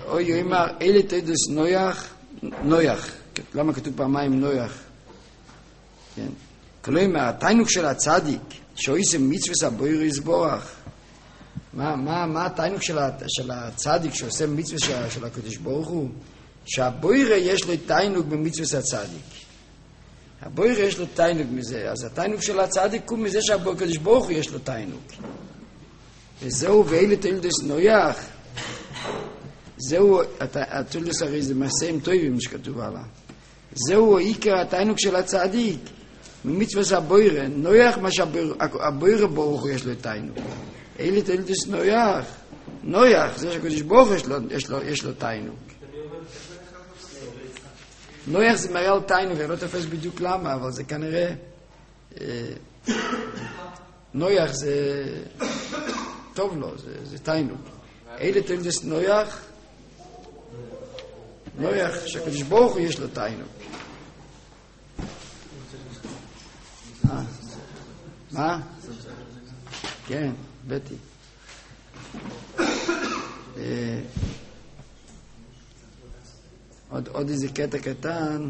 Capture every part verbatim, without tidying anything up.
אוי יאמר, אלה תדס נויח, נויח. למה כתוב פעמיים נויח? כן. כלומר, התיינוק של הצדיק, שעושה מצוות הבויר יסבורך. מה, מה, מה התיינוק של, של הצדיק שעושה מצוות של, של הקדוש ברוך הוא? שהבויר יש לו תיינוק במצוות הצדיק. הבויר יש לו תיינוק מזה, אז התיינוק של הצדיק הוא מזה שהקדוש ברוך הוא יש לו תיינוק. וזהו, ואלה תולדס נויח. זהו, התולדס הרי זה מעשים טובים שכתוב עליו. זהו עיקר התיינוק של הצדיק. ממצוות הבויר, נויח מה שהבויר ברוך הוא יש לו תיינוק. אלה תולדס נויח. נויח, זה שהקדוש ברוך הוא יש לו, יש לו, יש לו תיינוק. נויח זה מראה על תיינוק, אני לא תופס בדיוק למה, אבל זה כנראה... נויח זה... טוב לו, זה, זה תיינוק. אלה תולדס נויח, נויח, שהקדוש ברוך הוא יש לו תיינוק. מה? מה? כן, בטי. עוד, עוד איזה קטע קטן,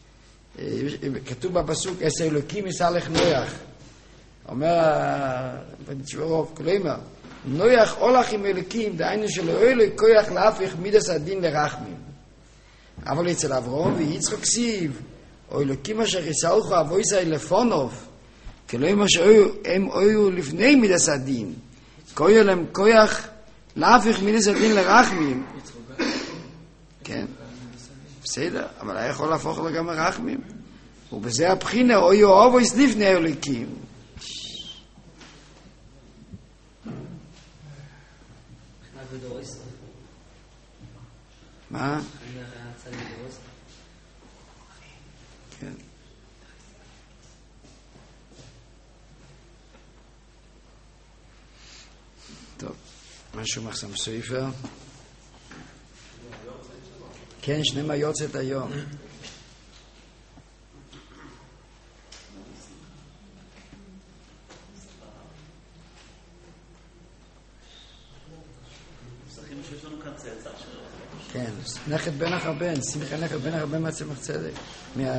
כתוב בפסוק, עשר אלוקים יסלח נויח. אומר בנצ'ורוב, כלומר, נויח הולך עם אלוקים, דהיינו שלא אלוהי כוח להפך מידס הדין לרחמים. אבל אצל אברהם ויצחק כסיב, או אלוקים אשר יסלחו אבויסי לפונוב, כלומר שהם היו לפני מידס הדין, כוח להם כוח להפך מידס הדין לרחמים. כן, בסדר, אבל היה יכול להפוך לו גם לרחמים. ובזה הבחינה, או יאהבו לפני אלוקים. מה? כן. טוב, משהו מחסם סופר? כן, שנימה יוצאת היום. כן, נכד בן החבן, שמחה נכד בן החבן מהצמח צדק. מה...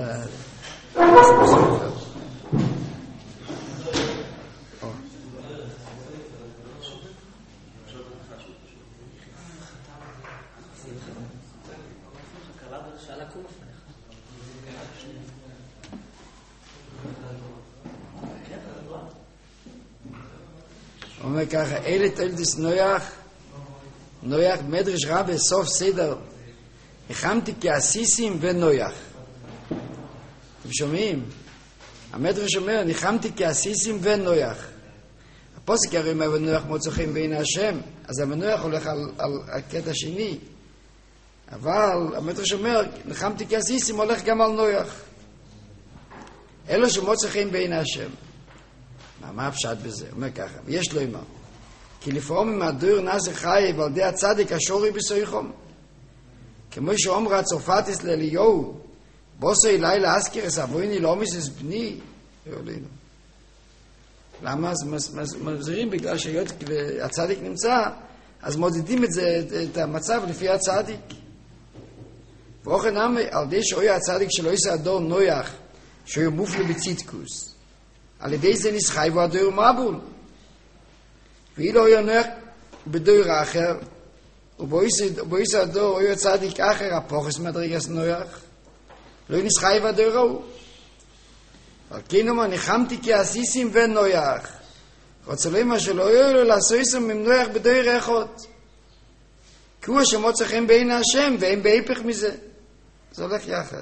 אומר ככה, אלה תולדס נויח, נויח מדרש רבה סוף סדר, החמתי כעסיסים ונויח. אתם שומעים? המדרש אומר, נחמתי כעסיסים ונויח. הפוסק הרי אומר, ונויח מוצא חן בעיני השם, אז המנויח הולך על, על הקטע שני. אבל המדרש אומר, נחמתי כעסיסים הולך גם על נויח. אלו שמוצא חן בעיני השם. מה, מה הפשט בזה? אומר ככה, ויש לו אמר, כי לפעמים הדור נעשה חי ועל די הצדיק השורי בסויחום. כמו שאומרה צרפתיס לאליהו, בוסו אלי להזכירס אבויני לא מיסס בני, יאולינו. למה? אז מזהירים בגלל שהיות הצדיק נמצא, אז מודדים את זה, את המצב לפי הצדיק. ואוכן נמי, על די שאוי הצדיק שלא יישא הדור נויח, שהוא מופלא בצידקוס. על ידי זה נסחי והדור מבול. ואילו הוא נויח בדור אחר, ובויסא הדור הוא צדיק אחר, הפוכס מדרגס נויח, לא נסחי והדור הוא. אבל כן אומר, נחמתי כעסיסים ונויח. רוצה למה שלא יהיו לו לעשויסם ממנויח בדור אחד. כי הוא השמות צריכים בעין השם, והם בהיפך מזה. זה הולך יחד.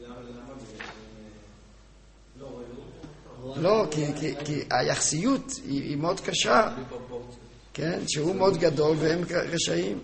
לא, כי, כי, כי היחסיות היא, היא מאוד קשה, כן? שהוא מאוד גדול והם רשעים.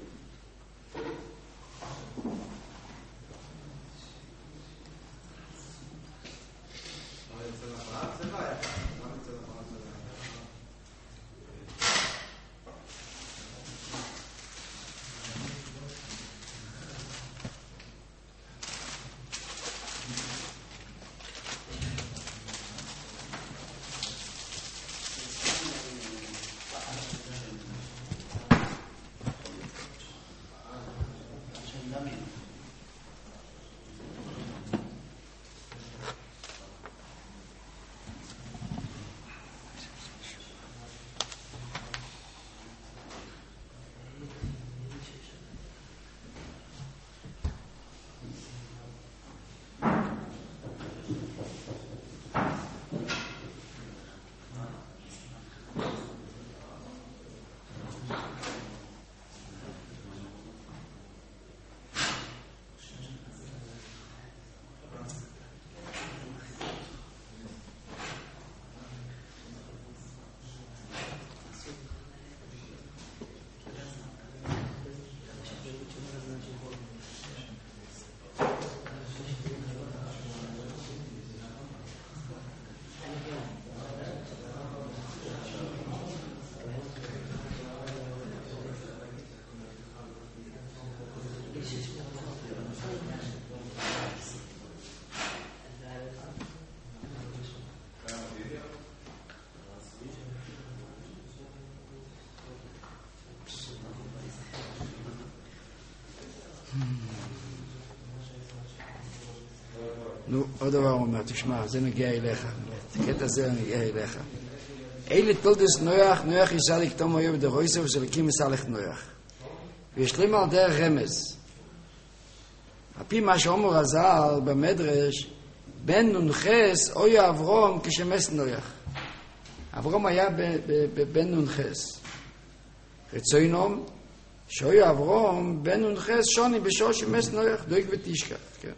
נו, עוד דבר הוא אומר, תשמע, זה נגיע אליך, הקטע הזה נגיע אליך. אלה תולדס נויח, נויח יסליק תום היו בדרויסה ושלקים יסלך נויח. וישלים על דרך רמז. על פי מה שאומר הזל במדרש, בן נונחס אוי אברום כשמס נויח. אברום היה בבן נונחס. רצוינום, שאוי אברום בן נונחס שוני בשור שמס נויח, דויק ותשכח, כן.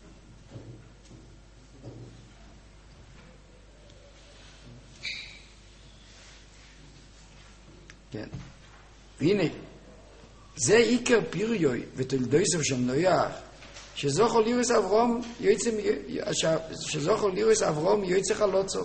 כן. והנה, זה עיקר פיריוי ותולדויסו של נויח, שזוכר לירס אברום יוצא, שזוכר לירס אברום יוצא חלוצו.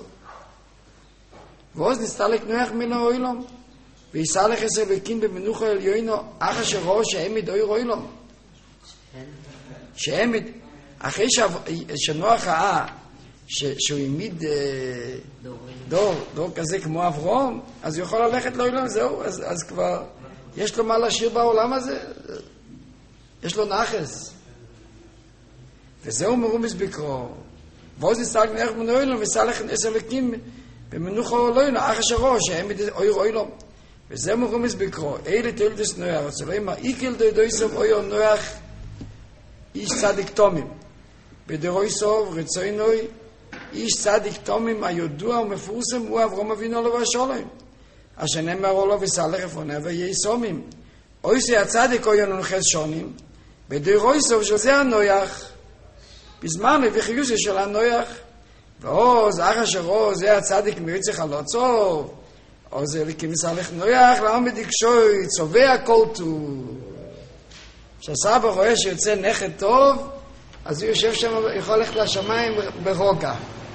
ועוז נסתלק נויח מן האוילום, ויסלח עשר אלוקים במנוחה עליונו, אך אשר ראו שהעמיד אוי רוילום. שהעמיד, אחרי שנוח ראה, שהוא העמיד דור, דור כזה כמו אברום, אז הוא יכול ללכת לאוילום, זהו, אז, אז כבר יש לו מה להשאיר בעולם הזה, יש לו נחס. וזהו מרומס בקרו. ועוז נסתלק נויח מן האוילום, ויסלח עשר אלוקים במנוחה עליונו, אך אשר ראו שהעמיד אוי רוילום. וזה מרומס בקרו, אלה תולדס נויח, אז לא אמר, איקל דוידויסוב אוי נויח איש צדיק תומים. בדרויסוב רצוינוי איש צדיק תומים הידוע ומפורסם הוא אברהם אבינו עליו השלום. אשר נאמר לו וסלח לפניו ויהי סומים. אוי זה הצדיק אוי נונחס שונים, בדרויסוב שזה הנויח, בזמן וחיוסי של הנויח. ועוז, אח אשר עוז, זה הצדיק מיוצא חלוצוב, או זה לכמסלך נויח, לעמד יקשוי, צובע כל טוב. כשהסבא רואה שיוצא נכד טוב, אז הוא יושב שם, יכול ללכת לשמיים ברוגע.